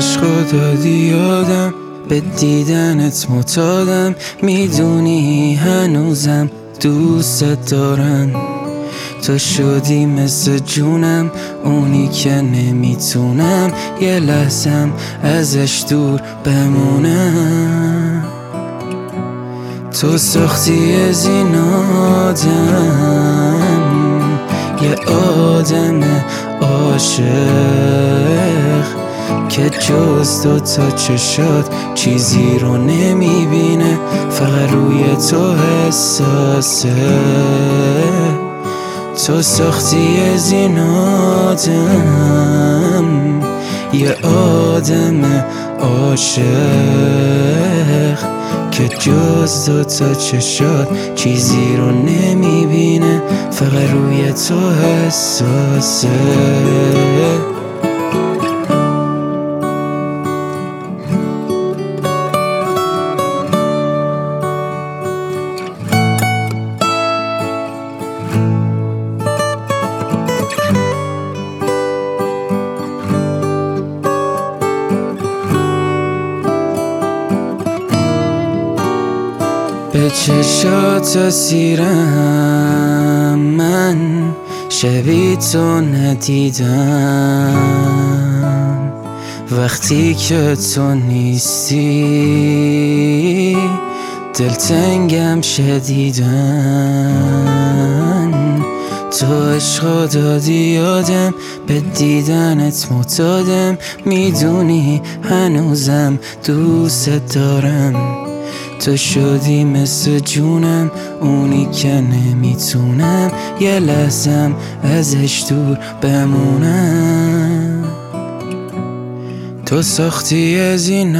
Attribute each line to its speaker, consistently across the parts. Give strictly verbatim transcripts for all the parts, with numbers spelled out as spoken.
Speaker 1: عشقو دادی یادم، به دیدنت معتادم، میدونی هنوزم دوست دارم. تو شدی مثل جونم، اونی که نمیتونم یه لحظم ازش دور بمونم. تو ساختی از این آدم یه آدم عاشق که جز دو تا چشات چیزی رو نمیبینه، فقط روی تو حساسه. تو ساختی از این آدم یه آدم عاشق که جز دو تا چشات چیزی رو نمیبینه، فقط روی تو حساسه. به چشات اسیرم، من شبیه تو ندیدم. وقتی که تو نیستی دلتنگم شدیدن. تو عشقو دادی یادم، به دیدنت معتادم، میدونی هنوزم دوست دارم. تو شدی مثل جونم، اونی که نمیتونم یه لحظم ازش دور بمونم. تو ساختی از این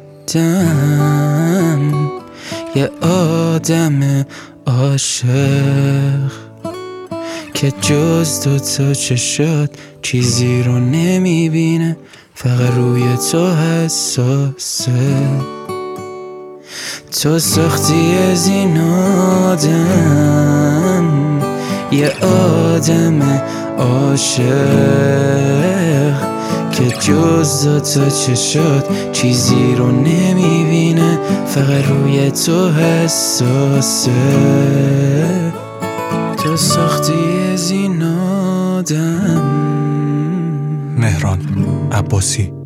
Speaker 1: آدم یه آدم عاشق که جز دو تا چشات چیزی رو نمیبینه، فقط روی تو حساسه. تو ساختی از این آدم یه آدم عاشق که جز دو تا چشات چیزی رو نمیبینه، فقط روی تو حساسه. تو ساختی از این آدم.
Speaker 2: مهران عباسی.